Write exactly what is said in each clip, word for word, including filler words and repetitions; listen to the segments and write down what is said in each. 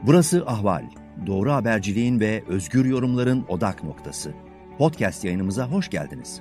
Burası Ahval. Doğru haberciliğin ve özgür yorumların odak noktası. Podcast yayınımıza hoş geldiniz.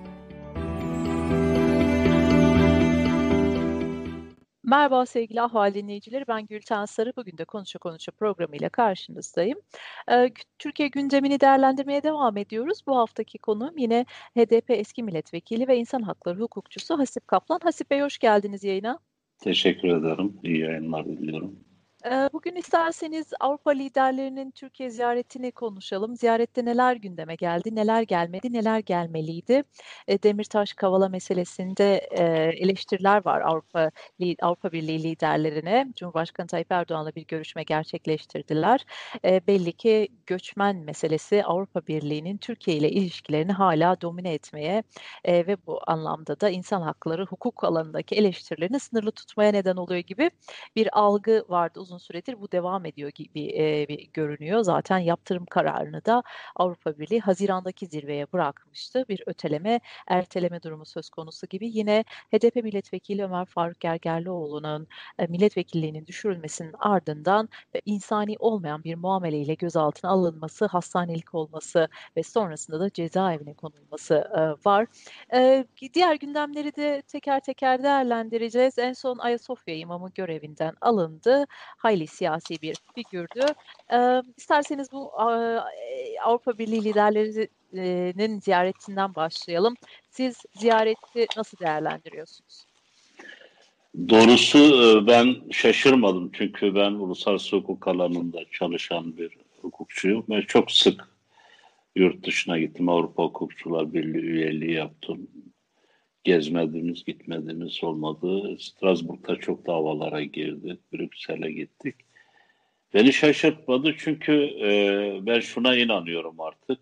Merhaba sevgili Ahval dinleyicileri, ben Gülten Sarı. Bugün de Konuşa Konuşa programıyla karşınızdayım. Ee, Türkiye gündemini değerlendirmeye devam ediyoruz. Bu haftaki konuğum yine H D P eski milletvekili ve insan hakları hukukçusu Hasip Kaplan. Hasip Bey, hoş geldiniz yayına. Teşekkür ederim. İyi yayınlar diliyorum. Bugün isterseniz Avrupa liderlerinin Türkiye ziyaretini konuşalım. Ziyarette neler gündeme geldi, neler gelmedi, neler gelmeliydi? Demirtaş Kavala meselesinde eleştiriler var Avrupa Avrupa Birliği liderlerine. Cumhurbaşkanı Tayyip Erdoğan'la bir görüşme gerçekleştirdiler. Belli ki göçmen meselesi Avrupa Birliği'nin Türkiye ile ilişkilerini hala domine etmeye ve bu anlamda da insan hakları, hukuk alanındaki eleştirilerini sınırlı tutmaya neden oluyor gibi bir algı vardı uzun süredir. Bu devam ediyor gibi e, bir görünüyor. Zaten yaptırım kararını da Avrupa Birliği Haziran'daki zirveye bırakmıştı. Bir öteleme, erteleme durumu söz konusu gibi. Yine H D P milletvekili Ömer Faruk Gergerlioğlu'nun e, milletvekilliğinin düşürülmesinin ardından e, insani olmayan bir muameleyle gözaltına alınması, hastanelik olması ve sonrasında da cezaevine konulması e, var. E, diğer gündemleri de teker teker değerlendireceğiz. En son Ayasofya imamı görevinden alındı. Hayli siyasi bir figürdü. Ee, isterseniz bu e, Avrupa Birliği liderlerinin ziyaretinden başlayalım. Siz ziyareti nasıl değerlendiriyorsunuz? Doğrusu ben şaşırmadım. Çünkü ben uluslararası hukuk alanında çalışan bir hukukçuyum ve çok sık yurt dışına gittim. Avrupa Hukukçular Birliği üyeliği yaptım. Gezmediğimiz, gitmediğimiz olmadı. Strasbourg'da çok davalara girdik. Brüksel'e gittik. Beni şaşırtmadı çünkü e, ben şuna inanıyorum artık.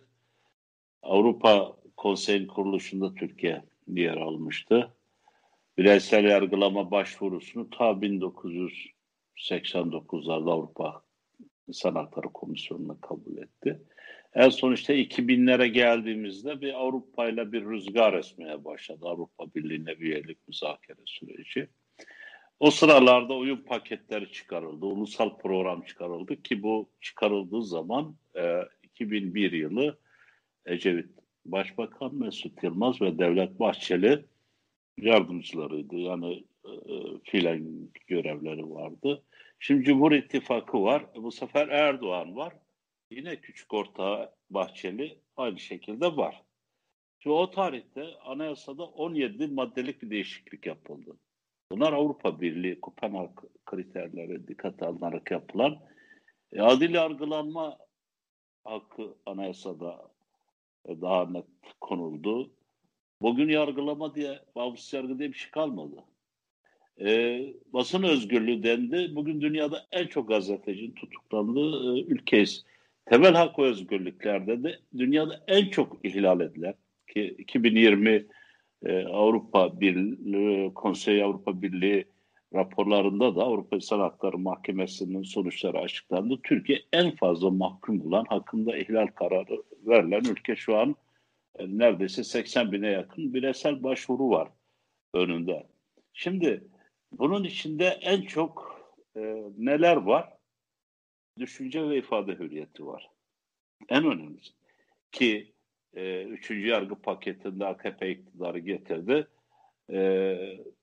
Avrupa Konseyi'nin kuruluşunda Türkiye yer almıştı. Bireysel yargılama başvurusunu ta bin dokuz yüz seksen dokuzlarda Avrupa İnsan Hakları Komisyonu'na kabul etti. En son işte iki binlere geldiğimizde bir Avrupa ile bir rüzgar esmeye başladı. Avrupa Birliği'ne üyelik müzakere süreci. O sıralarda uyum paketleri çıkarıldı. Ulusal program çıkarıldı ki bu çıkarıldığı zaman e, iki bin bir yılı Ecevit Başbakan, Mesut Yılmaz ve Devlet Bahçeli yardımcılarıydı. Yani e, fiilen görevleri vardı. Şimdi Cumhur İttifakı var. Bu sefer Erdoğan var. Yine küçük ortağı Bahçeli aynı şekilde var. Şimdi o tarihte anayasada on yedi maddelik bir değişiklik yapıldı. Bunlar Avrupa Birliği Kopenhag kriterleri dikkate alınarak yapılan e, adil yargılanma hakkı anayasada e, daha net konuldu. Bugün yargılama diye, bağımsız yargı diye bir şey kalmadı. E, basın özgürlüğü dendi. Bugün dünyada en çok gazetecinin tutuklandığı e, ülkeyiz. Temel hak ve özgürlüklerde de dünyada en çok ihlal edilen ki iki bin yirmi e, Avrupa Birliği, Konsey Avrupa Birliği raporlarında da Avrupa İnsan Hakları Mahkemesi'nin sonuçları açıklandı. Türkiye en fazla mahkum bulan, hakkında ihlal kararı verilen ülke şu an e, neredeyse seksen bine yakın bireysel başvuru var önünde. Şimdi bunun içinde en çok e, neler var? Düşünce ve ifade hürriyeti var. En önemlisi ki e, üçüncü yargı paketinde A K P iktidarı getirdi. E,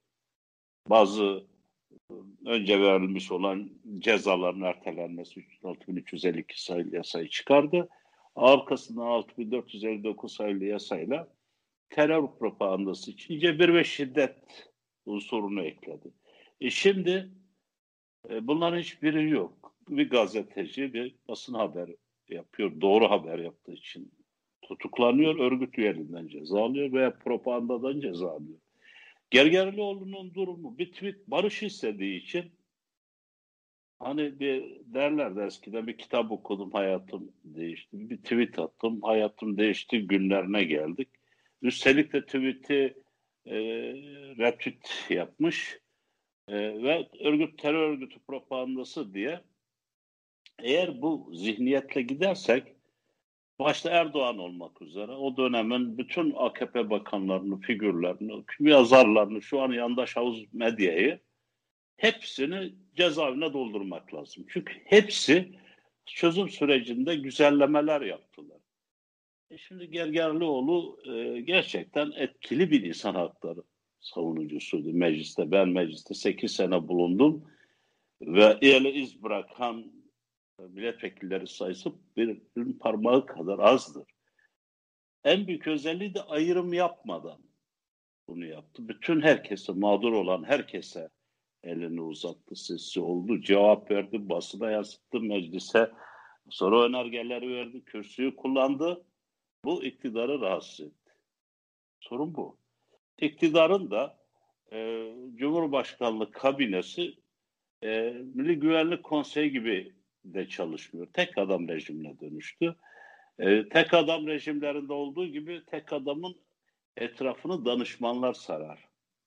bazı önce verilmiş olan cezaların ertelenmesi altı bin üç yüz elli iki sayılı yasayı çıkardı. Arkasından altı bin dört yüz elli dokuz sayılı yasayla terör propagandası için cebir ve şiddet unsurunu ekledi. E şimdi e, bunların hiçbiri yok. Bir gazeteci bir basın haber yapıyor, doğru haber yaptığı için tutuklanıyor, örgüt üyeliğinden ceza alıyor veya propagandadan ceza alıyor. Gergerlioğlu'nun durumu bir tweet barış istediği için hani bir derlerdi eskiden bir kitap okudum hayatım değişti. Bir tweet attım hayatım değişti günlerine geldik. Üstelik de tweet'i e, retweet yapmış e, ve örgüt terör örgütü propagandası diye eğer bu zihniyetle gidersek başta Erdoğan olmak üzere o dönemin bütün A K P bakanlarını, figürlerini, yazarlarını, şu an yandaş havuz medyayı hepsini cezaevine doldurmak lazım. Çünkü hepsi çözüm sürecinde güzellemeler yaptılar. E şimdi Gergerlioğlu e, gerçekten etkili bir insan hakları savunucusuydu mecliste. Ben mecliste sekiz sene bulundum ve ele iz bırakan milletvekilleri sayısı bir parmağı kadar azdır. En büyük özelliği de ayrım yapmadan bunu yaptı. Bütün herkese, mağdur olan herkese elini uzattı, sesi oldu, cevap verdi, basına yansıttı, meclise sonra önergeleri verdi, kürsüyü kullandı. Bu iktidarı rahatsız etti. Sorun bu. İktidarın da e, Cumhurbaşkanlığı kabinesi e, Milli Güvenlik Konseyi gibi de çalışmıyor. Tek adam rejimine dönüştü. E, tek adam rejimlerinde olduğu gibi tek adamın etrafını danışmanlar sarar.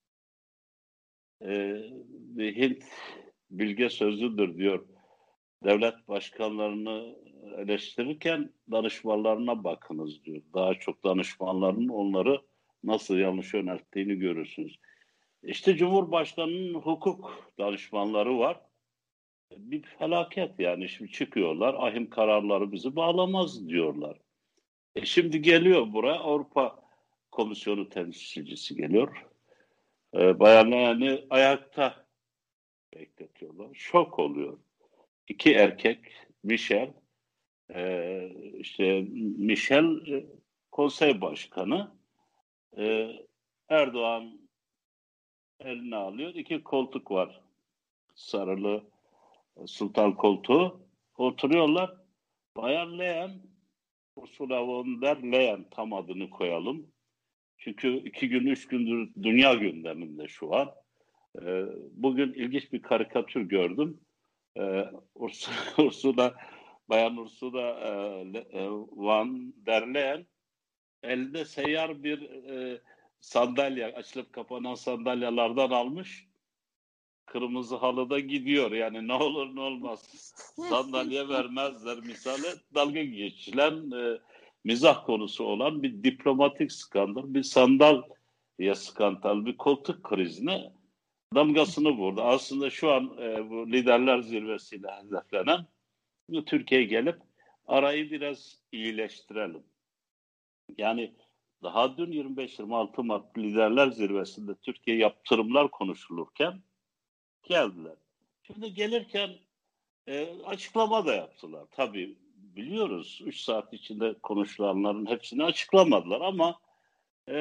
E, bir Hint bilge sözüdür diyor. Devlet başkanlarını eleştirirken danışmanlarına bakınız diyor. Daha çok danışmanlarının onları nasıl yanlış yönelttiğini görürsünüz. İşte Cumhurbaşkanı'nın hukuk danışmanları var. Bir felaket yani. Şimdi çıkıyorlar, ahim kararları bizi bağlamaz diyorlar. E şimdi geliyor buraya Avrupa Komisyonu temsilcisi geliyor. E, bayanlar yani ayakta bekletiyorlar. Şok oluyor. İki erkek, Michel, e, işte Michel e, konsey başkanı, e, Erdoğan eline alıyor. İki koltuk var. Sarılı sultan koltuğu. Oturuyorlar. Bayan Leyen, Ursula von der Leyen tam adını koyalım. Çünkü iki gün, üç gündür dünya gündeminde şu an. E, bugün ilginç bir karikatür gördüm. E, Ursula, Ursula, Bayan Ursula e, von der Leyen elde seyyar bir e, sandalye, açılıp kapanan sandalyelerden almış. Kırmızı halıda gidiyor. Yani ne olur ne olmaz. Sandalye vermezler misali. Dalga geçilen e, mizah konusu olan bir diplomatik skandal, bir sandalye skandal, bir koltuk krizine damgasını vurdu. Aslında şu an e, bu liderler zirvesiyle hedeflenen Türkiye'ye gelip arayı biraz iyileştirelim. Yani daha dün yirmi beş yirmi altı Mart liderler zirvesinde Türkiye yaptırımlar konuşulurken geldiler. Şimdi gelirken e, açıklama da yaptılar. Tabii biliyoruz üç saat içinde konuşulanların hepsini açıklamadılar ama e,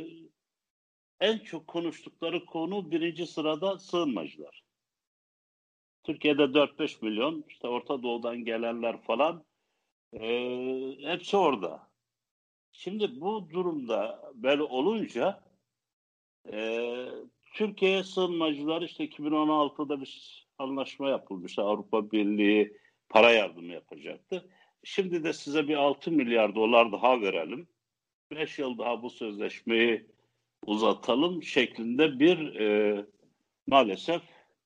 en çok konuştukları konu birinci sırada sığınmacılar. Türkiye'de dört beş milyon, işte Orta Doğu'dan gelenler falan e, hepsi orada. Şimdi bu durumda böyle olunca e, Türkiye'ye sığınmacılar işte iki bin on altıda bir anlaşma yapılmış. Avrupa Birliği para yardımı yapacaktı. Şimdi de size bir altı milyar dolar daha verelim. beş yıl daha bu sözleşmeyi uzatalım şeklinde bir e, maalesef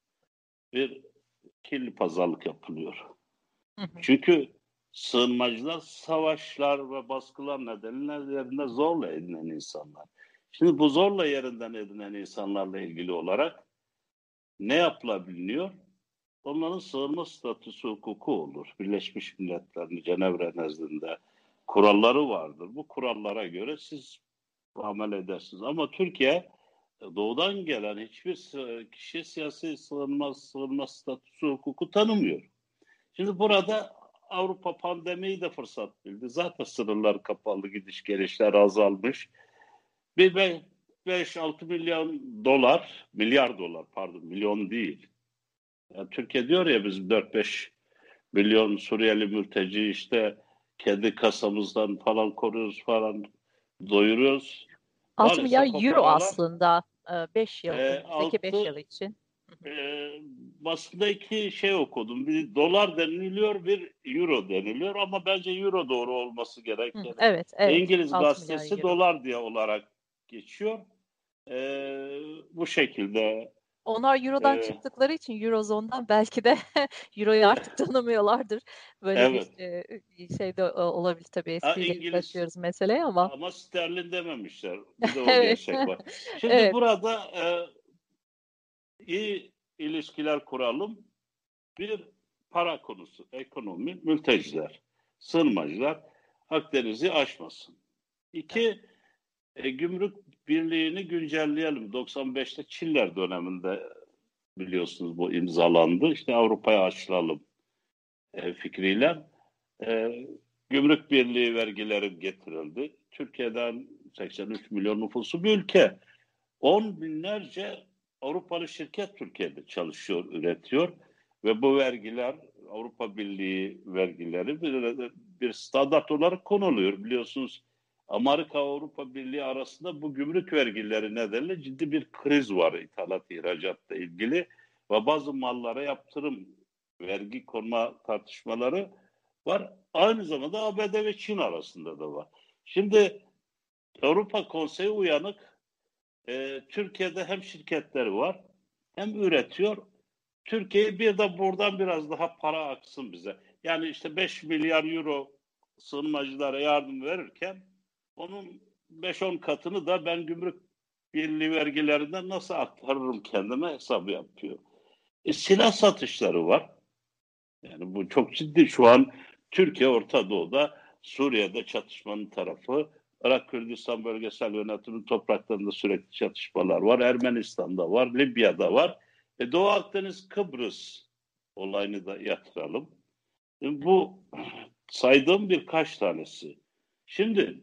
bir kirli pazarlık yapılıyor. Hı hı. Çünkü sığınmacılar savaşlar ve baskılar nedeniyle zorla edinen insanlar. Şimdi bu zorla yerinden edinen insanlarla ilgili olarak ne yapılabiliyor? Onların sığınma statüsü hukuku olur. Birleşmiş Milletler'in Cenevre nezdinde kuralları vardır. Bu kurallara göre siz amel edersiniz. Ama Türkiye doğudan gelen hiçbir kişi siyasi sığınma, sığınma statüsü hukuku tanımıyor. Şimdi burada Avrupa pandemiyi de fırsat bildi. Zaten sınırlar kapalı, gidiş gelişler azalmış. Bir beş altı milyon dolar, milyar dolar pardon, milyon değil. Yani Türkiye diyor ya biz dört beş milyon Suriyeli mülteci işte kendi kasamızdan falan koruyoruz falan doyuruyoruz. altı milyar euro paralar, aslında beş yıl, e, önümüzdeki beş yıl için. E, basında iki şey okudum. Bir dolar deniliyor, bir euro deniliyor ama bence euro doğru olması gerekir. Hı, evet, evet. İngiliz gazetesi dolar diye olarak geçiyor. E, bu şekilde. Onlar Euro'dan e, çıktıkları için Eurozone'dan belki de Euro'yu artık tanımıyorlardır. Böyle evet. bir e, şey de olabilir tabii. Espriyle yaklaşıyoruz meseleye ama. Ama sterlin dememişler. Bir de o gerçek var. Şimdi evet. burada e, iyi ilişkiler kuralım. Bir para konusu, ekonomi, mülteciler, sığınmacılar Akdeniz'i aşmasın. İki, e, gümrük birliğini güncelleyelim. doksan beşte Çiller döneminde biliyorsunuz bu imzalandı. İşte Avrupa'ya açılalım e, fikriyle. E, gümrük birliği vergileri getirildi. Türkiye'den seksen üç milyon nüfusu bir ülke. On binlerce Avrupalı şirket Türkiye'de çalışıyor, üretiyor ve bu vergiler Avrupa Birliği vergileri bir, bir standart olarak konuluyor. Biliyorsunuz Amerika Avrupa Birliği arasında bu gümrük vergileri nedeniyle ciddi bir kriz var ithalat ihracatla ilgili ve bazı mallara yaptırım vergi konma tartışmaları var. Aynı zamanda A B D ve Çin arasında da var. Şimdi Avrupa Konseyi uyanık. Ee, Türkiye'de hem şirketleri var hem üretiyor. Türkiye bir de buradan biraz daha para aksın bize. Yani işte beş milyar euro sığınmacılara yardım verirken onun beş on katını da ben gümrük birliği vergilerinden nasıl aktarırım kendime hesabı yapıyor. E, silah satışları var. Yani bu çok ciddi. Şu an Türkiye Orta Doğu'da, Suriye'de çatışmanın tarafı. Irak Kürdistan Bölgesel Yönetimi topraklarında sürekli çatışmalar var. Ermenistan'da var, Libya'da var. E, Doğu Akdeniz, Kıbrıs olayını da yatıralım. E, bu saydığım birkaç tanesi. Şimdi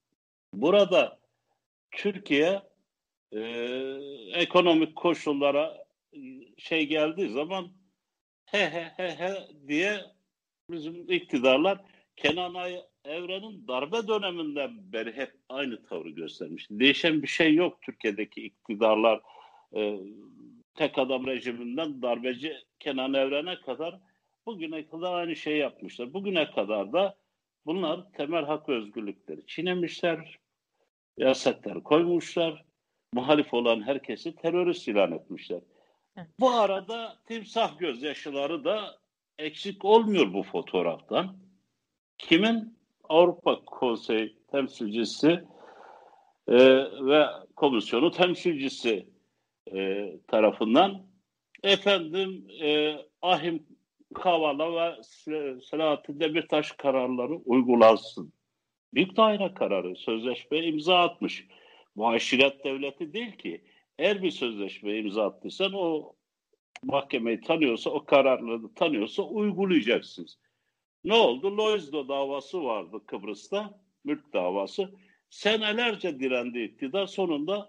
burada Türkiye e, ekonomik koşullara şey geldiği zaman he he he he diye bizim iktidarlar Kenan Evren'in darbe döneminden beri hep aynı tavrı göstermiş. Değişen bir şey yok Türkiye'deki iktidarlar. E, tek adam rejiminden darbeci Kenan Evren'e kadar bugüne kadar aynı şeyi yapmışlar. Bugüne kadar da bunlar temel hak ve özgürlükleri çiğnemişler, yasaklar koymuşlar, muhalif olan herkesi terörist ilan etmişler. Bu arada timsah gözyaşıları da eksik olmuyor bu fotoğraftan. Kimin? Avrupa Konseyi temsilcisi e, ve komisyonu temsilcisi e, tarafından efendim e, Ahim Kavala ve Selahattin Demirtaş kararları uygulansın. Büyük daire kararı sözleşmeye imza atmış. Muaşiret devleti değil ki. Eğer bir sözleşmeye imza attıysan o mahkemeyi tanıyorsa, o kararları tanıyorsa uygulayacaksınız. Ne oldu? Loizdo davası vardı Kıbrıs'ta, mülk davası. Senelerce direndi iktidar, sonunda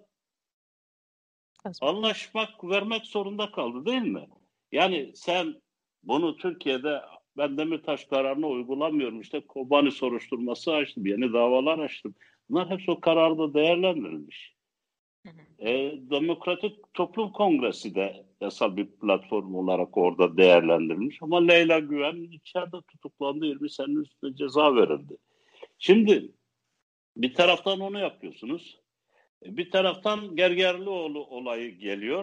anlaşmak, vermek zorunda kaldı değil mi? Yani sen bunu Türkiye'de ben Demirtaş kararını uygulamıyorum. İşte Kobani soruşturması açtım, yeni davalar açtım. Bunlar hepsi o kararda değerlendirilmiş. Hı hı. E, Demokratik Toplum Kongresi de yasal bir platform olarak orada değerlendirilmiş. Ama Leyla Güven içeride tutuklandı, yirmi senenin üstünde ceza verildi. Şimdi bir taraftan onu yapıyorsunuz. Bir taraftan Gergerlioğlu olayı geliyor.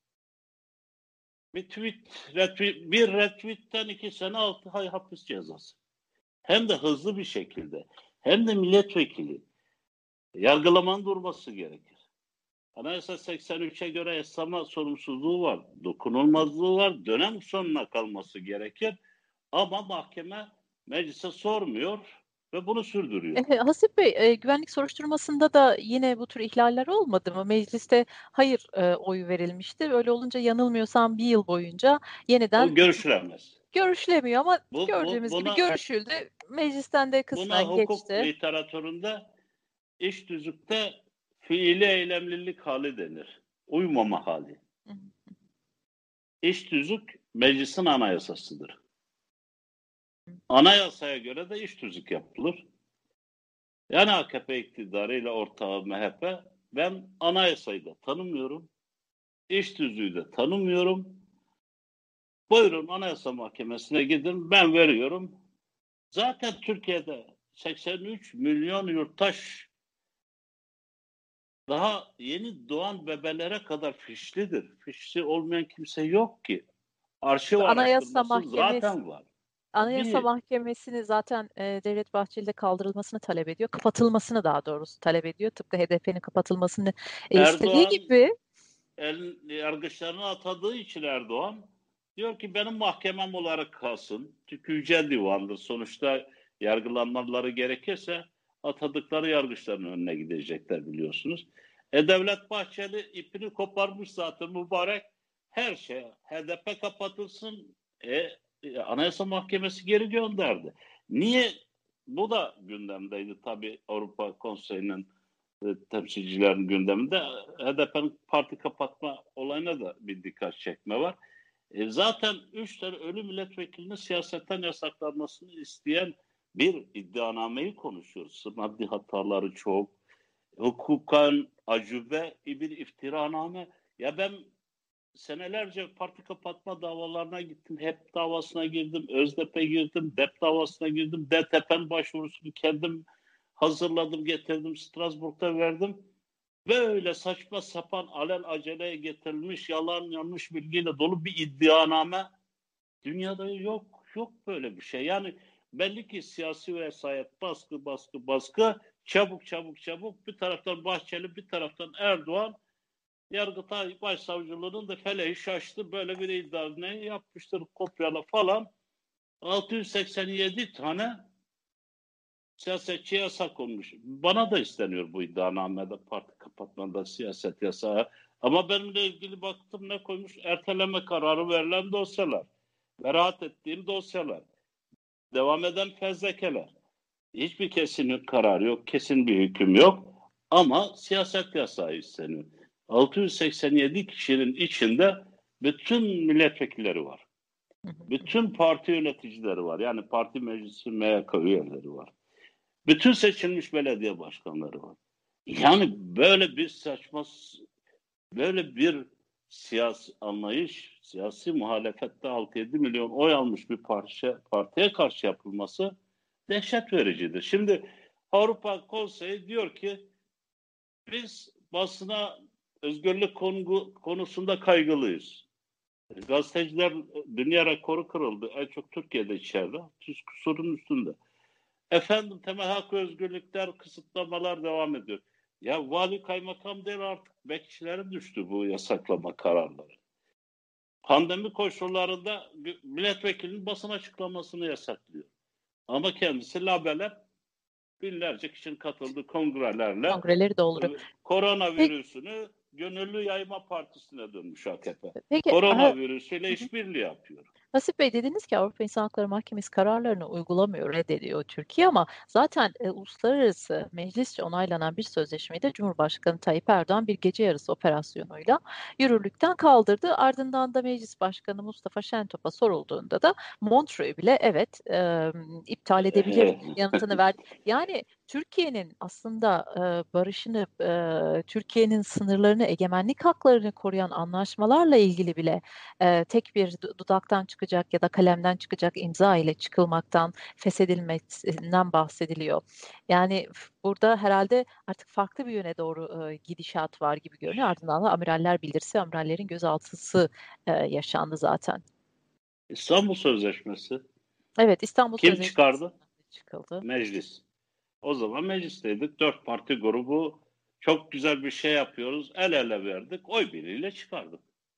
Bir tweet, retweet, bir retweetten iki sene altı ay hapis cezası. Hem de hızlı bir şekilde. Hem de milletvekili. Yargılamanın durması gerekir. Anayasa seksen üçe göre yasama sorumsuzluğu var. Dokunulmazlığı var. Dönem sonuna kalması gerekir. Ama mahkeme meclise sormuyor ve bunu sürdürüyor. E, Hasip Bey, e, güvenlik soruşturmasında da yine bu tür ihlaller olmadı mı? Mecliste hayır e, oyu verilmişti. Öyle olunca yanılmıyorsam bir yıl boyunca yeniden o görüşülemez. Görüşülemiyor ama bu, gördüğümüz bu, buna, gibi görüşüldü. Meclisten de kısmen buna hukuk geçti. literatüründe iş tüzükte fiili eylemlilik hali denir. Uymama hali. Hı hı. İş tüzük meclisin anayasasıdır. Anayasaya göre de iş tüzük yapılır. Yani A K P iktidarıyla ortağı M H P, ben anayasayı da tanımıyorum, iş tüzüğü de tanımıyorum. Buyurun Anayasa Mahkemesi'ne gidin, ben veriyorum. Zaten Türkiye'de seksen üç milyon yurttaş daha yeni doğan bebelere kadar fişlidir. Fişli olmayan kimse yok ki. Arşiv Anayasa araştırması zaten var. Anayasa Bir, Mahkemesi'ni zaten e, Devlet Bahçeli'de kaldırılmasını talep ediyor. Kapatılmasını daha doğrusu talep ediyor. Tıpkı H D P'nin kapatılmasını e, istediği Erdoğan, gibi. el, yargıçlarını atadığı için Erdoğan Diyor ki benim mahkemem olarak kalsın. Çünkü Yüce Divan'dır. Sonuçta yargılanmaları gerekirse atadıkları yargıçların önüne gidecekler biliyorsunuz. E Devlet Bahçeli ipini koparmış zaten mübarek. Her şey H D P kapatılsın. E, e, Anayasa Mahkemesi geri gönderdi. Niye? Bu da gündemdeydi tabii Avrupa Konseyi'nin e, temsilcilerin gündeminde. H D P'nin parti kapatma olayına da bir dikkat çekme var. E zaten üç tane ölü milletvekilinin siyasetten yasaklanmasını isteyen bir iddianameyi konuşuyoruz. Maddi hataları çok, hukuken acube bir iftiraname. Ya ben senelerce parti kapatma davalarına gittim. H E P davasına girdim, Özdep'e girdim, D E P davasına girdim. D T P'nin başvurusunu kendim hazırladım, getirdim, Strasbourg'da verdim. Böyle saçma sapan alen aceleye getirilmiş yalan yanlış bilgiyle dolu bir iddianame dünyada yok. Yok böyle bir şey. Yani belli ki siyasi vesayet baskı baskı baskı çabuk çabuk çabuk bir taraftan Bahçeli bir taraftan Erdoğan Yargıtay Başsavcılığının da feleği şaştı. Böyle bir iddianame yapmıştır kopyala falan. altı yüz seksen yedi tane siyasetçi yasak olmuş. Bana da isteniyor bu iddianamede parti kapatmada siyaset yasağı. Ama benimle ilgili baktım ne koymuş? Erteleme kararı verilen dosyalar. Beraat ettiğim dosyalar. Devam eden fezlekeler. Hiçbir kesin karar yok. Kesin bir hüküm yok. Ama siyaset yasağı isteniyor. altı yüz seksen yedi kişinin içinde bütün milletvekilleri var. Bütün parti yöneticileri var. Yani parti meclisi M Y K üyeleri var. Bütün seçilmiş belediye başkanları var. Yani böyle bir saçma, böyle bir siyasi anlayış, siyasi muhalefette altı yedi milyon oy almış bir parti, partiye karşı yapılması dehşet vericidir. Şimdi Avrupa Konseyi diyor ki biz basına özgürlük konu, konusunda kaygılıyız. Gazeteciler dünya rekoru kırıldı. En çok Türkiye'de içeride. yüz küsurun üstünde. Efendim temel hak ve özgürlükler, kısıtlamalar devam ediyor. Ya vali kaymakam değil artık bekçilere düştü bu yasaklama kararları. Pandemi koşullarında milletvekilinin basın açıklamasını yasaklıyor. Ama kendisi labelep binlerce kişinin katıldığı kongrelerle Kongreleri dolduruyor. koronavirüsünü gönüllü yayma partisine dönmüş A K P. Peki, Koronavirüsüyle işbirliği yapıyor. Nasip Bey dediniz ki Avrupa İnsan Hakları Mahkemesi kararlarını uygulamıyor, reddediyor Türkiye ama zaten e, uluslararası meclisçe onaylanan bir sözleşmeyi de Cumhurbaşkanı Tayyip Erdoğan bir gece yarısı operasyonuyla yürürlükten kaldırdı. Ardından da Meclis Başkanı Mustafa Şentop'a sorulduğunda da Montreux'u bile evet e, iptal edebilir yanıtını verdi. Yani Türkiye'nin aslında e, barışını, e, Türkiye'nin sınırlarını, egemenlik haklarını koruyan anlaşmalarla ilgili bile e, tek bir dudaktan çıkacak ya da kalemden çıkacak imza ile çıkılmaktan, feshedilmesinden bahsediliyor. Yani burada herhalde artık farklı bir yöne doğru e, gidişat var gibi görünüyor. Ardından da amiraller bildirisi, amirallerin gözaltısı e, yaşandı zaten. İstanbul Sözleşmesi. Evet, İstanbul Kim Sözleşmesi çıkardı? çıkıldı. Meclis. O zaman meclisteydik. Dört parti grubu çok güzel bir şey yapıyoruz. El ele verdik. Oy birliğiyle çıkardık.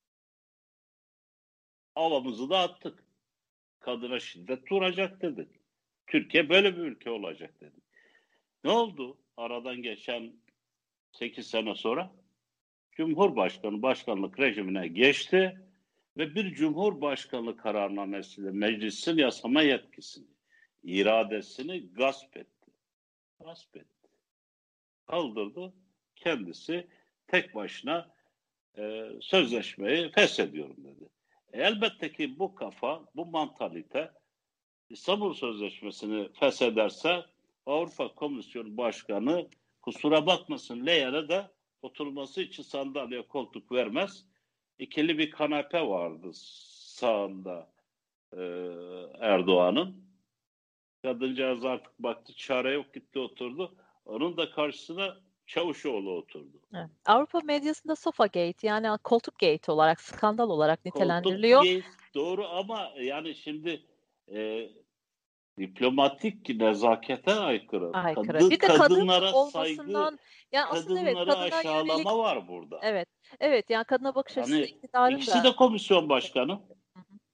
Havamızı da attık. Kadına şiddet duracak dedik. Türkiye böyle bir ülke olacak dedik. Ne oldu? Aradan geçen sekiz sene sonra Cumhurbaşkanı başkanlık rejimine geçti ve bir Cumhurbaşkanlığı kararnamesiyle meclisin yasama yetkisini, iradesini gasp etti. Gasp etti. Kaldırdı. Kendisi tek başına e, sözleşmeyi feshediyorum dedi. E, elbette ki bu kafa, bu mantalite İstanbul Sözleşmesi'ni feshederse Avrupa Komisyonu Başkanı kusura bakmasın Leyen'e de oturması için sandalye koltuk vermez. İkili bir kanepe vardı sağında e, Erdoğan'ın. Kadıncağız artık baktı çare yok gitti oturdu. Onun da karşısına Çavuşoğlu oturdu. Evet. Avrupa medyasında Sofagate yani koltukgate olarak, skandal olarak nitelendiriliyor. Koltukgate doğru ama yani şimdi e, diplomatik nezakete aykırı. Aykırı. Kadın, Bir de kadınlara kadın saygı, olmasından yani aslında evet kadınları kadına aşağılama yönelik var burada. evet. Evet yani kadına bakış açısı Hani iktidarın ikisi da de komisyon başkanı. Hı hı.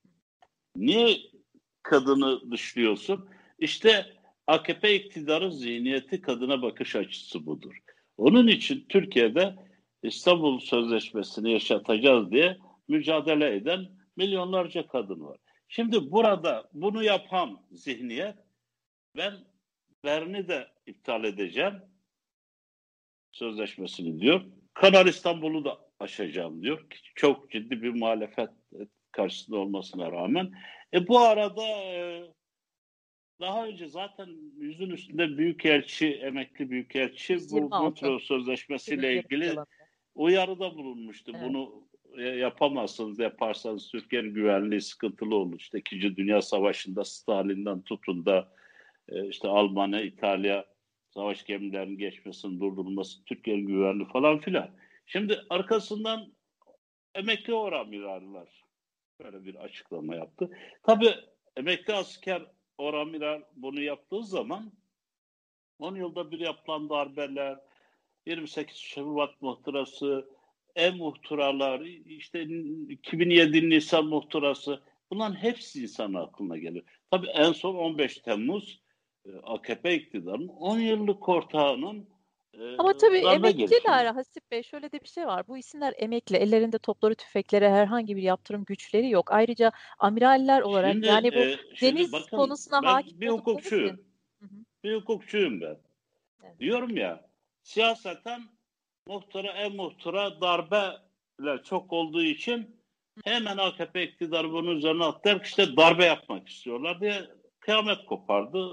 Niye kadını dışlıyorsun? İşte A K P iktidarı zihniyeti, kadına bakış açısı budur. Onun için Türkiye'de İstanbul Sözleşmesi'ni yaşatacağız diye mücadele eden milyonlarca kadın var. Şimdi burada bunu yapan zihniyet, ben Bern'i de iptal edeceğim sözleşmesini diyor. Kanal İstanbul'u da aşacağım diyor. Çok ciddi bir muhalefet karşısında olmasına rağmen. E bu arada e, daha önce zaten yüzün üstünde büyükelçi, emekli büyükelçi bu Montreux Sözleşmesi'yle ilgili uyarıda bulunmuştu. Evet. Bunu yapamazsınız, yaparsanız Türkiye'nin güvenliği sıkıntılı olur. İşte İkinci Dünya Savaşı'nda Stalin'den tutun da işte Almanya, İtalya savaş gemilerinin geçmesinin durdurulması, Türkiye'nin güvenliği falan filan. Şimdi arkasından emekli oramirallar böyle bir açıklama yaptı. Tabii emekli asker oramiral bunu yaptığı zaman on yılda bir yapılan darbeler, yirmi sekiz Şubat muhtırası, e-muhtıralar, işte iki bin yedi Nisan muhtırası, bunların hepsi insanın aklına gelir. Tabii en son on beş Temmuz A K P iktidarının on yıllık ortağının Ama tabii emekliler, Hasip Bey, şöyle de bir şey var. Bu isimler emekli, ellerinde topları tüfeklere herhangi bir yaptırım güçleri yok. Ayrıca amiraller olarak şimdi, yani bu e, deniz bakın, konusuna hakim bir hukukçuyum. Için. Bir hukukçuyum ben. Evet. Diyorum ya, siyaseten muhtıra, e-muhtıra darbeler çok olduğu için hemen A K P iktidarı bunun üzerine atlar, işte darbe yapmak istiyorlar diye kıyamet kopardı.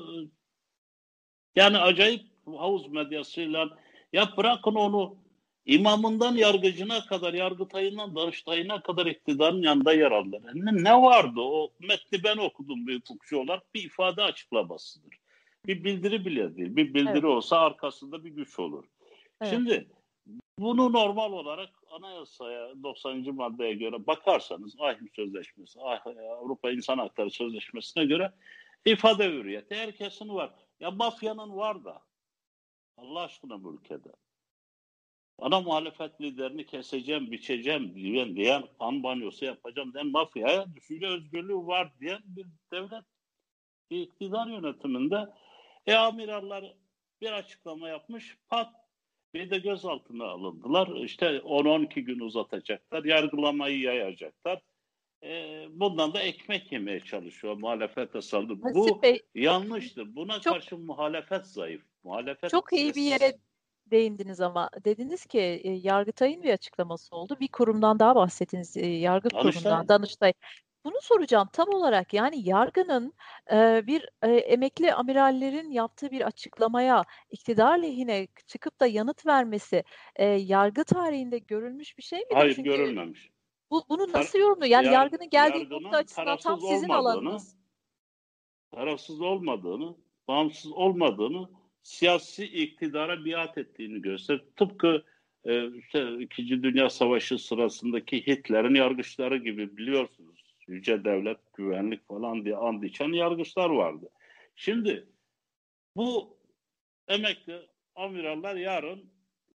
Yani acayip havuz medyasıyla, ya bırakın onu, imamından yargıcına kadar, yargıtayından danıştayına kadar iktidarın yanında yer aldılar. Ne, ne vardı o metni, ben okudum bir hukukçu olarak, bir ifade açıklamasıdır. Bir bildiri bile değil. Bir bildiri evet. olsa arkasında bir güç olur. Evet. Şimdi bunu normal olarak anayasaya doksanıncı maddeye göre bakarsanız, Ahim Sözleşmesi, Avrupa İnsan Hakları Sözleşmesi'ne göre ifade hürriyeti herkesin var. Ya mafyanın var da Allah aşkına bu ülkede ana muhalefet liderini keseceğim, biçeceğim diyen, diyen kan banyosu yapacağım diyen mafyaya düşünce özgürlüğü var diyen bir devlet, bir iktidar yönetiminde e amirallar bir açıklama yapmış, pat bir de gözaltına alındılar. İşte on on iki gün uzatacaklar, yargılamayı yayacaklar. E, bundan da ekmek yemeye çalışıyor muhalefete saldırı. Bu Bey, yanlıştır. Buna çok, karşı muhalefet zayıf. Muhalefet çok iyi bir yere değindiniz ama dediniz ki e, Yargıtay'ın bir açıklaması oldu. Bir kurumdan daha bahsettiniz. E, yargı Danıştay. kurumundan, Danıştay. Bunu soracağım tam olarak, yani yargının e, bir e, emekli amirallerin yaptığı bir açıklamaya iktidar lehine çıkıp da yanıt vermesi e, yargı tarihinde görülmüş bir şey midir? Hayır, Çünkü görülmemiş. Bu, bunu nasıl yorumluyor? Yani Yar, yargının geldiği yargının nokta açısından tam sizin alanınız. Tarafsız olmadığını, bağımsız olmadığını, siyasi iktidara biat ettiğini gösterir. Tıpkı e, işte İkinci Dünya Savaşı sırasındaki Hitler'in yargıçları gibi, biliyorsunuz. Yüce devlet, güvenlik falan diye and içen yargıçlar vardı. Şimdi bu emekli amiraller yarın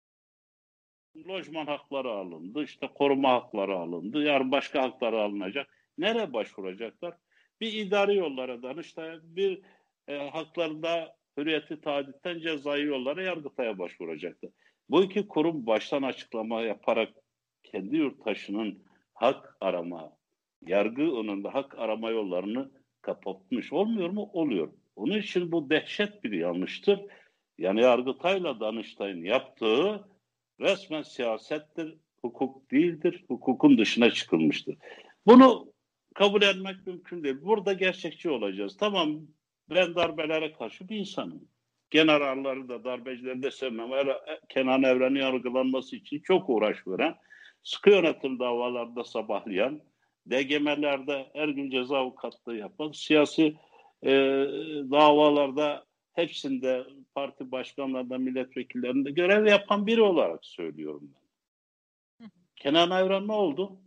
lojman hakları alındı, işte koruma hakları alındı, yarın başka hakları alınacak. Nereye başvuracaklar? Bir idari yollara, Danıştay'a, bir e, haklarında hürriyeti taditten cezai yollara, Yargıtay'a başvuracaklar. Bu iki kurum baştan açıklama yaparak kendi yurttaşının hak arama, yargı önünde hak arama yollarını kapatmış olmuyor mu? Oluyor. Onun için bu dehşet bir yanlıştır. Yani Yargıtay'la Danıştay'ın yaptığı resmen siyasettir, hukuk değildir, hukukun dışına çıkılmıştır. Bunu kabul etmek mümkün değil. Burada gerçekçi olacağız. Tamam, ben darbelere karşı bir insanım. Generalları da, darbecileri de sevmem. Kenan Evren'in yargılanması için çok uğraş veren, sıkı yönetim davalarda sabahlayan, D G M'lerde her gün ceza avukatlığı yapan, siyasi e, davalarda hepsinde parti başkanlarında, milletvekillerinde görev yapan biri olarak söylüyorum ben. Hı hı. Kenan Evren ne oldu?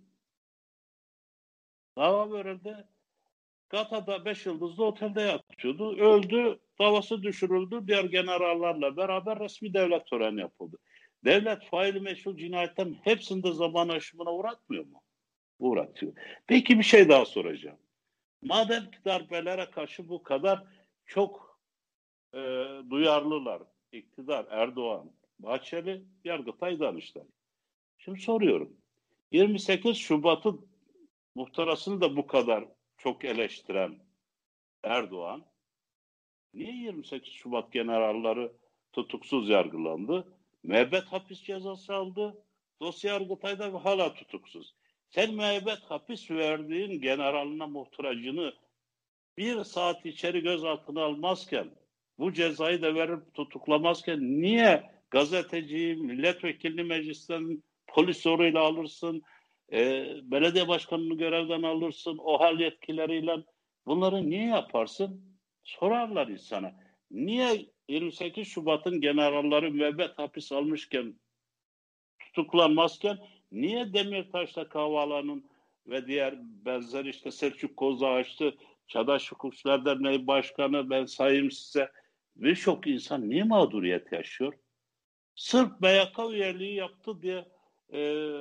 Dava verildi. Gata'da beş yıldızlı otelde yatıyordu. Öldü, davası düşürüldü. Diğer generallarla beraber resmi devlet töreni yapıldı. Devlet faili meşhur cinayetten hepsinde zaman aşımına uğratmıyor mu? Uğratıyor. Peki bir şey daha soracağım. Madem ki darbelere karşı bu kadar çok e, duyarlılar, iktidar, Erdoğan, Bahçeli, Yargıtay, Danıştay. Şimdi soruyorum. yirmi sekiz Şubat'ı muhtırasını da bu kadar çok eleştiren Erdoğan, niye yirmi sekiz Şubat generalleri tutuksuz yargılandı? Müebbet hapis cezası aldı. Dosya Yargıtay'da hala tutuksuz. Sen müebbet hapis verdiğin generaline muhtıracını bir saat içeri gözaltına almazken, bu cezayı da verip tutuklamazken niye gazeteciyi, milletvekilini meclisten polis zoruyla alırsın, e, belediye başkanını görevden alırsın, OHAL yetkileriyle bunları niye yaparsın? Sorarlar insana. Niye yirmi sekiz Şubat'ın generalleri müebbet hapis almışken, tutuklanmazken niye Demirtaş'ta Kavala'nın ve diğer benzer işte Selçuk Kozağaç'tı, Çağdaş Hukukçular Derneği Başkanı, ben sayayım size, birçok insan niye mağduriyet yaşıyor? Sırf B Y K üyeliği yaptı diye e,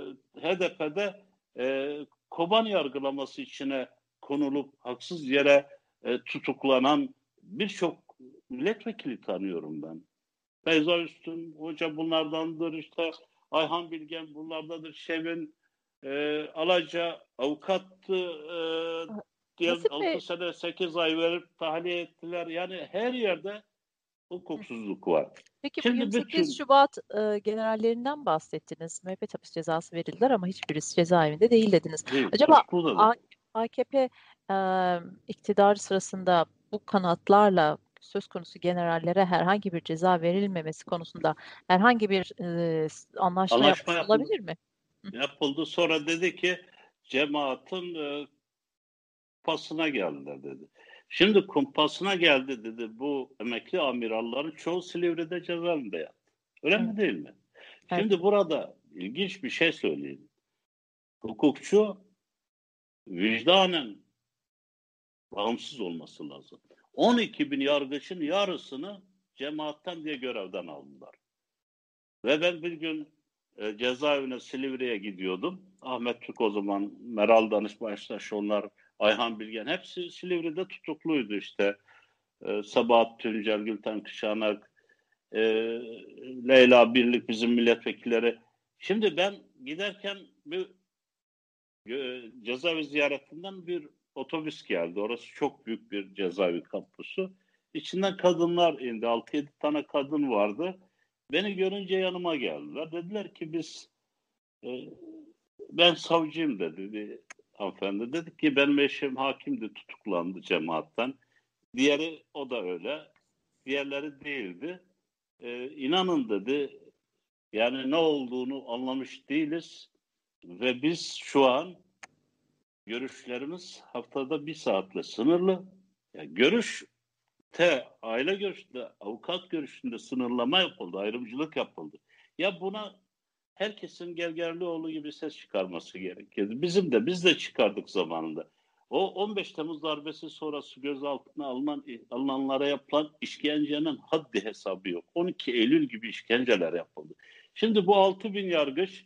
H D P'de e, Kobani yargılaması içine konulup haksız yere e, tutuklanan birçok milletvekili tanıyorum ben. Feyza Üstün Hoca bunlardandır, işte Ayhan Bilgen bunlardadır, Şevin e, Alaca avukattı, e, diye Nasip altı Bey, sene sekiz ay verip tahliye ettiler. Yani her yerde hukuksuzluk var. peki bu Şimdi yirmi sekiz bütün Şubat e, generallerinden bahsettiniz. Müebbet hapis cezası verildiler ama hiçbirisi cezaevinde değil dediniz. değil, Acaba tutukludur. A- AKP e, iktidarı sırasında bu kanatlarla söz konusu generallere herhangi bir ceza verilmemesi konusunda herhangi bir e, anlaşma Anlaşma yapmış yapıldı. olabilir mi? Hı. Yapıldı. Sonra dedi ki cemaatin e, kumpasına geldiler dedi. Şimdi kumpasına geldi dedi. Bu emekli amiralların çoğu Silivri'de cezaevinde yattı. Öyle Evet, mi değil mi? evet. Şimdi burada ilginç bir şey söyleyeyim. Hukukçu vicdanen bağımsız olması lazım. on iki bin yargıçın yarısını cemaatten diye görevden aldılar. Ve ben bir gün e, cezaevine Silivri'ye gidiyordum. Ahmet Türk o zaman, Meral Danışbaştaş, onlar, Ayhan Bilgen hepsi Silivri'de tutukluydu işte. E, Sabahat Tuncel, Gülten Kışanak, e, Leyla Birlik bizim milletvekilleri. Şimdi ben giderken bir e, cezaevi ziyaretinden bir otobüs geldi. Orası çok büyük bir cezaevi kampüsü. İçinden kadınlar indi. altı yedi tane kadın vardı. Beni görünce yanıma geldiler. Dediler ki biz e, ben savcıyım dedi bir hanımefendi. Dedik ki benim eşim hakimdi, tutuklandı cemaatten. Diğeri o da öyle. Diğerleri değildi. E, inanın dedi, yani ne olduğunu anlamış değiliz ve biz şu an görüşlerimiz haftada bir saatle sınırlı. Yani görüş te aile görüşünde, avukat görüşünde sınırlama yapıldı, ayrımcılık yapıldı. Ya buna herkesin Gergerlioğlu gibi ses çıkarması gerekirdi. Bizim de, biz de çıkardık zamanında. O on beş Temmuz darbesi sonrası gözaltına alınan, alınanlara yapılan işkencenin haddi hesabı yok. on iki Eylül gibi işkenceler yapıldı. Şimdi bu altı bin yargıç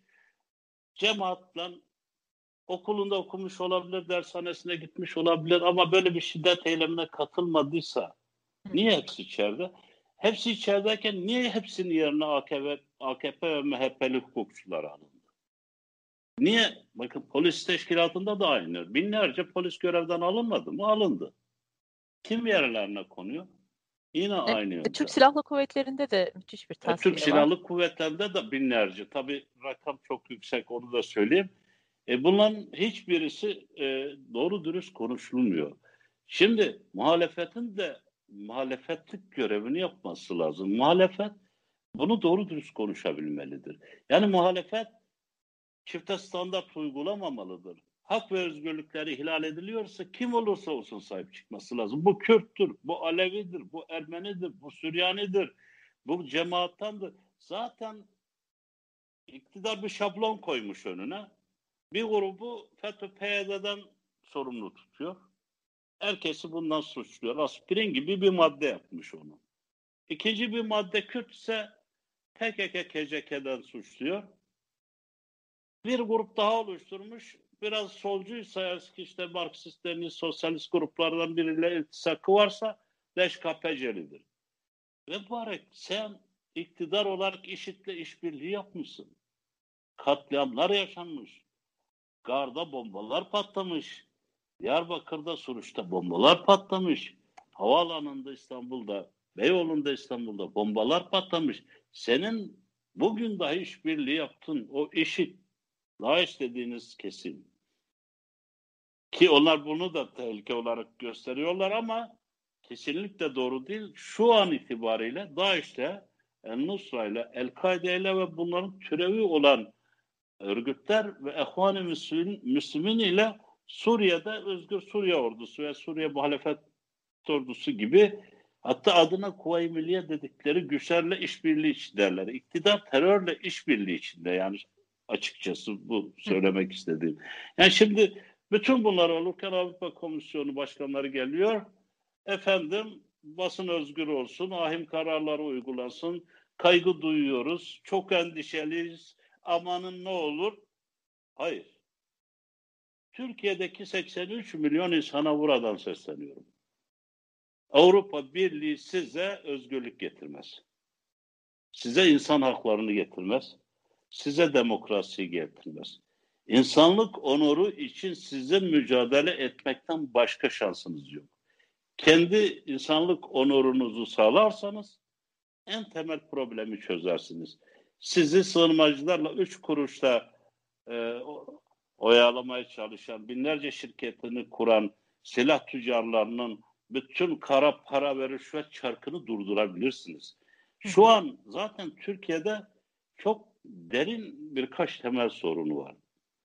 cemaatle okulunda okumuş olabilir, dershanesine gitmiş olabilir ama böyle bir şiddet eylemine katılmadıysa niye hepsi içeride? Hepsi içerideyken niye hepsinin yerine A K P, A K P ve M H P'li hukukçular alındı? Niye? Bakın polis teşkilatında da aynı. Binlerce polis görevden alınmadı mı? Alındı. Kim yerlerine konuyor? Yine E, aynı e, Türk yöntem. Silahlı Kuvvetleri'nde de müthiş bir E, Türk tasfiye var. Silahlı Kuvvetleri'nde de binlerce. Tabii rakam çok yüksek, onu da söyleyeyim. E bunların hiçbirisi e, doğru dürüst konuşulmuyor. Şimdi muhalefetin de muhalefetlik görevini yapması lazım. Muhalefet bunu doğru dürüst konuşabilmelidir. Yani muhalefet çifte standart uygulamamalıdır. Hak ve özgürlükleri ihlal ediliyorsa kim olursa olsun sahip çıkması lazım. Bu Kürttür, bu Alevidir, bu Ermenidir, bu Süryanidir, bu cemaattandır. Zaten iktidar bir şablon koymuş önüne. Bir grubu FETÖ P Y D'den sorumlu tutuyor. Herkesi bundan suçluyor. Aspirin gibi bir madde yapmış onu. İkinci bir madde Kürt ise P K K K C K'den suçluyor. Bir grup daha oluşturmuş. biraz solcuysa, eski işte Marksist, Leninist, sosyalist gruplardan biriyle iltisakı varsa Leşkapecelidir. Ve mübarek sen iktidar olarak IŞİD'le işbirliği yapmışsın. Katliamlar yaşanmış. Gar'da bombalar patlamış. Diyarbakır'da, Suruç'ta bombalar patlamış. Havaalanında İstanbul'da, Beyoğlu'nda İstanbul'da bombalar patlamış. Senin bugün dahi işbirliği yaptın o IŞİD, DAEŞ dediğiniz kesim. Ki onlar bunu da tehlike olarak gösteriyorlar ama kesinlikle doğru değil. Şu an itibariyle DAEŞ'le, El-Nusra ile, El-Kaide ile ve bunların türevi olan örgütler ve Ehvan-ı Müslümin ile Suriye'de Özgür Suriye Ordusu ve Suriye Muhalefet Ordusu gibi, hatta adına Kuvayi Milliye dedikleri güçlerle işbirliği içindeler. İktidar terörle işbirliği içinde, yani açıkçası bu söylemek istediğim. Yani şimdi bütün bunlar olurken Avrupa Komisyonu başkanları geliyor. Efendim basın özgür olsun, ahim kararları uygulansın, kaygı duyuyoruz, çok endişeliyiz, amanın ne olur? Hayır. Türkiye'deki seksen üç milyon insana buradan sesleniyorum. Avrupa Birliği size özgürlük getirmez. Size insan haklarını getirmez. Size demokrasiyi getirmez. İnsanlık onuru için sizin mücadele etmekten başka şansınız yok. Kendi insanlık onurunuzu sağlarsanız en temel problemi çözersiniz. Sizi sığınmacılarla üç kuruşta e, oyalamaya çalışan, binlerce şirketini kuran silah tüccarlarının bütün kara para ve rüşvet çarkını durdurabilirsiniz. Şu an zaten Türkiye'de çok derin birkaç temel sorunu var.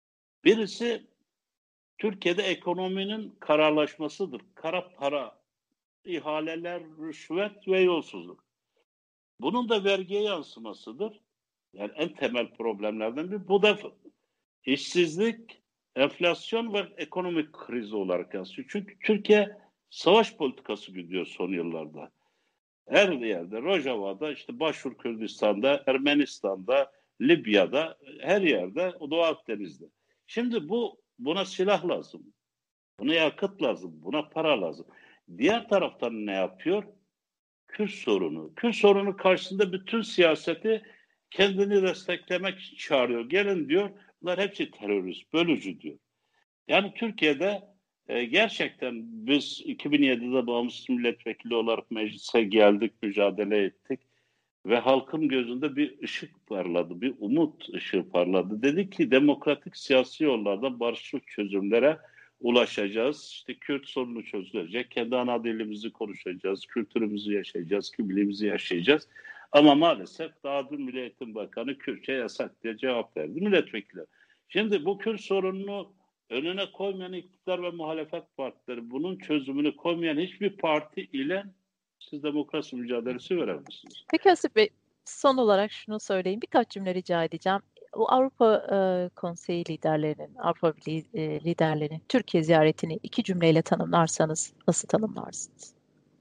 Birisi Türkiye'de ekonominin kararlaşmasıdır. Kara para, ihaleler, rüşvet ve yolsuzluk. Bunun da vergiye yansımasıdır. Yani en temel problemlerden biri. Bu da işsizlik, enflasyon ve ekonomik kriz olarak yansıyor. Çünkü Türkiye savaş politikası gidiyor son yıllarda. Her yerde, Rojava'da, işte Başur Kürdistan'da, Ermenistan'da, Libya'da, her yerde, Doğu Akdeniz'de. Şimdi bu buna silah lazım. Buna yakıt lazım. Buna para lazım. Diğer taraftan ne yapıyor? Kürt sorunu. Kürt sorunu karşısında bütün siyaseti kendini desteklemek için çağırıyor. Gelin diyor, bunlar hepsi terörist, bölücü diyor. Yani Türkiye'de e, gerçekten biz iki bin yedide bağımsız milletvekili olarak meclise geldik, mücadele ettik. Ve halkın gözünde bir ışık parladı, bir umut ışığı parladı. Dedi ki demokratik siyasi yollarda barışçıl çözümlere ulaşacağız. İşte Kürt sorunu çözülecek, kendi ana dilimizi konuşacağız, kültürümüzü yaşayacağız, kimliğimizi yaşayacağız. Ama maalesef daha dün Milli Eğitim Bakanı Kürtçe yasak diye cevap verdi milletvekili. Şimdi bu Kürt sorununu önüne koymayan iktidar ve muhalefet partileri, bunun çözümünü koymayan hiçbir parti ile siz demokrasi mücadelesi veremezsiniz. Peki Asif Bey, son olarak şunu söyleyeyim. Birkaç cümle rica edeceğim. O Avrupa e, Konseyi liderlerinin, Avrupa Birliği e, liderlerinin Türkiye ziyaretini iki cümleyle tanımlarsanız nasıl tanımlarsınız?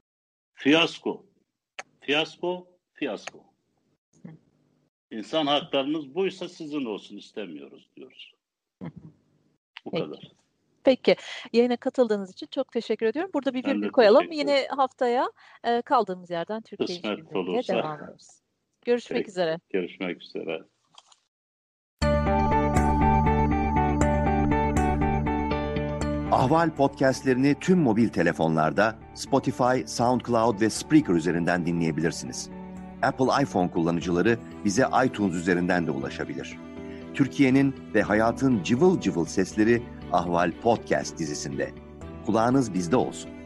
Fiyasko. Fiyasko, fiyasko. Hı. İnsan haklarınız buysa sizin olsun istemiyoruz diyoruz. Hı. Bu Peki. kadar. Peki. Yayına katıldığınız için çok teşekkür ediyorum. Burada bir virgül koyalım. Yine haftaya e, kaldığımız yerden Türkiye İşbirliği'ne devam ederiz. Görüşmek Peki. üzere. Görüşmek üzere. Ahval podcastlerini tüm mobil telefonlarda Spotify, SoundCloud ve Spreaker üzerinden dinleyebilirsiniz. Apple iPhone kullanıcıları bize iTunes üzerinden de ulaşabilir. Türkiye'nin ve hayatın cıvıl cıvıl sesleri Ahval Podcast dizisinde. Kulağınız bizde olsun.